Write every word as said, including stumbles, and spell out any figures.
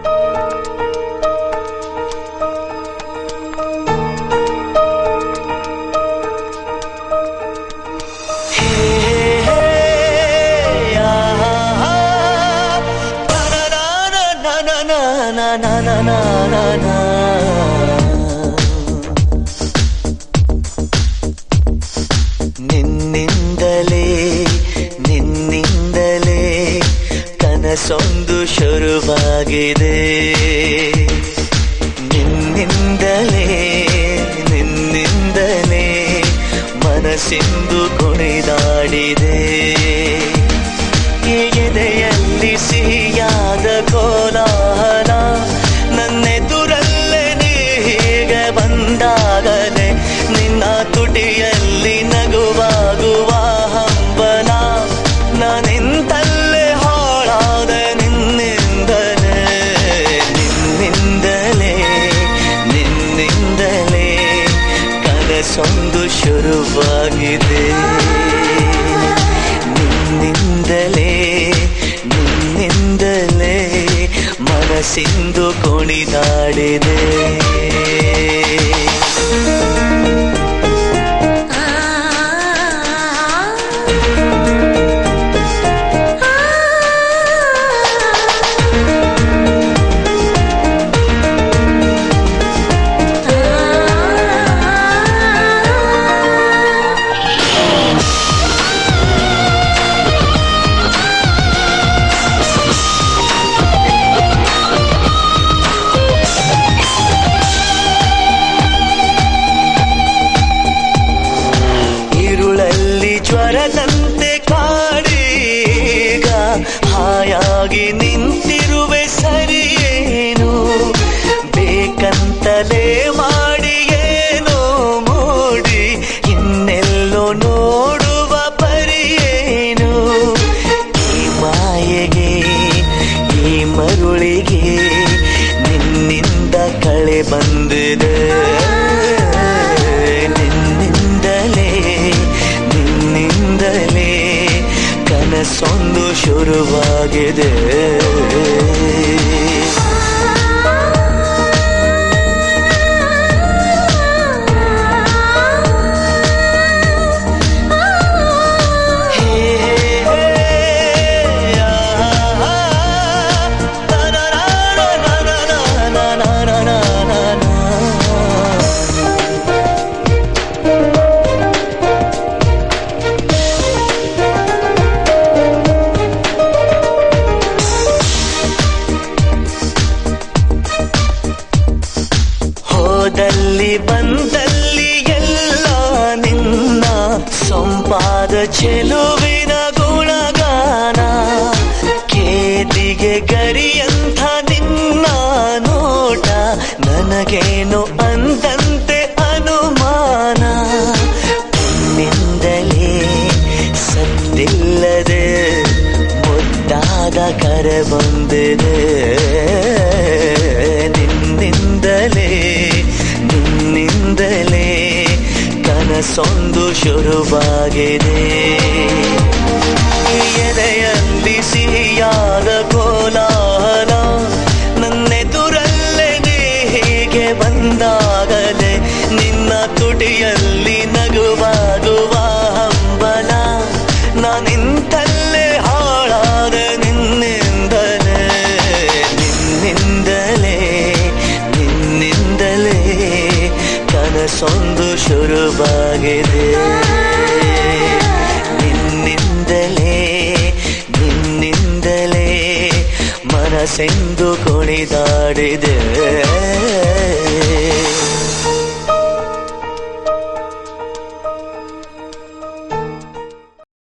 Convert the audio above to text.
ನಿನ್ನಿಂದಲೇ ನಿನ್ನಿಂದಲೇ ಕನಸೊಂದು ಶುರುವಾಗಿದೆ. ನಿನ್ನಿಂದಲೇ ನಿನ್ನಿಂದಲೇ ಮನಸ್ಸಿಂದು ಕುಣಿದಾಡಿದೆ. ಎದೆಯಲ್ಲಿ ಸಿಹಿಯಾದ ಕೋಲಾಹಲ ನನ್ನೆದುರಲ್ಲೇ ನೀಗೆ ಬಂದಾಗಲೇ ನಿನ್ನ ತುಟಿಯಲ್ಲಿ ನಗುವಾಗುವ ಹಂಬಲ ನಾನಿಂತಲ್ಲೇ ಹಾಳಾದ ನಿನ್ನಿಂದಲೇ ನಿನ್ನಿಂದಲೇ ನಿನ್ನಿಂದಲೇ ಕನಸೊಂದು ಶುರುವಾಗಿದೆ. ನಿನ್ನಿಂದಲೇ ನಿನ್ನಿಂದಲೇ ಮನಸ್ಸಿಂದು ಕುಣಿದಾಡಿದೆ. ಜ್ವರದಂತೆ ಕಾಡೀಗ ಹಾಯಾಗಿ ನಿಂತಿರುವೆ ಸರಿಯೇನು ಬೇಕಂತಲೇ ಮಾಡಿ ಏನೋ ಮೂಡಿ ಇನ್ನೆಲ್ಲೋ ನೋಡುವ ಪರಿಯೇನು. ಈ ಮಾಯೆಗೆ ಈ ಮರುಳಿಗೆ ನಿನ್ನಿಂದ ಕಳೆ ಬಂದಿದೆ. ನಿನ್ನಿಂದಲೇ ನಿನ್ನಿಂದಲೇ ಕನಸೊಂದು ಶುರುವಾಗಿದೆ. ಹೋದಲ್ಲಿ ಬಂದಲ್ಲಿ ಎಲ್ಲ ನಿನ್ನ ಸೊಂಪಾದ ಚೆಲುವಿನ ಗುಣಗಾನ ಕೇದಿಗೆ ಗರಿಯಂಥ ನಿನ್ನ ನೋಟ ನನಗೇನು ಅಂದಂತೆ ಅನುಮಾನ. ನಿನ್ನಿಂದಲೇ ಸದ್ದಿಲ್ಲದೆ ಮುದ್ದಾದ ಕರೆ ಬಂದಿದೆ. ನಿನ್ನಿಂದಲೇ ನಿನ್ನಿಂದಲೇ ಕನಸೊಂದು ಶುರುವಾಗಿದೆ. ಎದೆಯಲ್ಲಿ ಸಿಹಿಯಾದ ಕೋಲಾಹಲ ನನ್ನೆದುರಲ್ಲೇ ನೀಗೆ ಬಂದಾಗಲೇ ನಿನ್ನ ತುಟಿಯಲ್ಲಿ ನಗುವಾಗುವ ಹಂಬಲ ನಾನಿಂತಲ್ಲೇ ಹಾಳಾದ ನಿನ್ನಿಂದಲೇ ನಿನ್ನಿಂದಲೇ ನಿನ್ನಿಂದಲೇ ಕನಸೊಂದು ಶುರುವಾಗಿದೆ. ನಿನ್ನಿಂದಲೇ ನಿನ್ನಿಂದಲೇ ಮನಸ್ಸೆಂದು ಕುಣಿದಾಡಿದೆ.